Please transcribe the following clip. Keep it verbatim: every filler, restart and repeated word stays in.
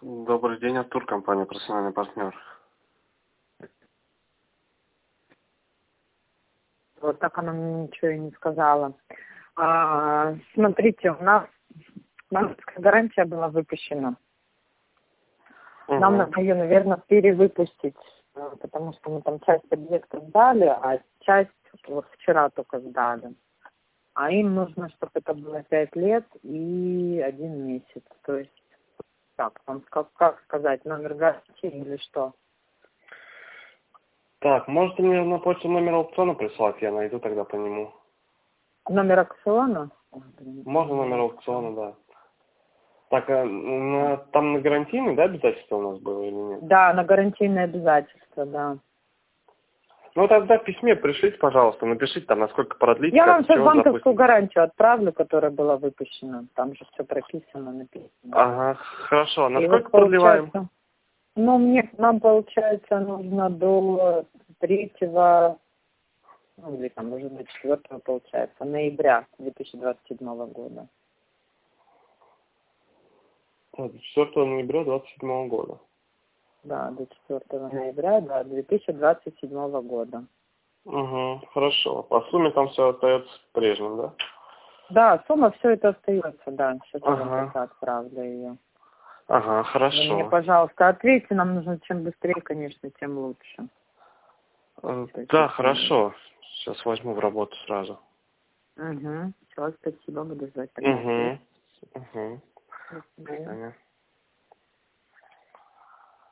Добрый день, Артур, компания «Профессиональный партнер». Вот так она мне ничего и не сказала. А, смотрите, у нас банковская гарантия была выпущена. Угу. Нам надо ее, наверное, перевыпустить, э, потому что мы там часть объектов сдали, а часть вот вчера только сдали. А им нужно, чтобы это было пять лет и один месяц. То есть, так, вам как, как сказать, номер гарантии или что? Так, можете мне на почту номер аукциона прислать, я найду тогда по нему. Номер аукциона? Можно номер аукциона, да. Так, а на, там на гарантийный, да, обязательство у нас было или нет? Да, на гарантийные обязательства, да. Ну тогда в письме пришлите, пожалуйста, напишите там, насколько продлить. Я как, вам сейчас чего, банковскую допустим. гарантию отправлю, которая была выпущена. Там же все прописано, написано. Ага, хорошо. И Насколько вот продлеваем? получается, ну, мне, нам, получается, нужно до третьего, ну, или там уже до четвертого, получается, ноября две тысячи двадцать седьмого года. четвёртого ноября двадцать седьмого года. Да, до четвертого ноября, да, две тысячи двадцать седьмого года. Угу, хорошо. По сумме там все остается прежним, да? Да, сумма все это остается, да. Сейчас я Ага. вам пока отправлю ее. Ага, Вы мне, хорошо. пожалуйста, ответьте, нам нужно чем быстрее, конечно, тем лучше. Э, То есть, Да, если- хорошо. Сейчас возьму в работу сразу. Угу. Все, спасибо, буду ждать тогда. Угу. Угу. До До свидания. свидания.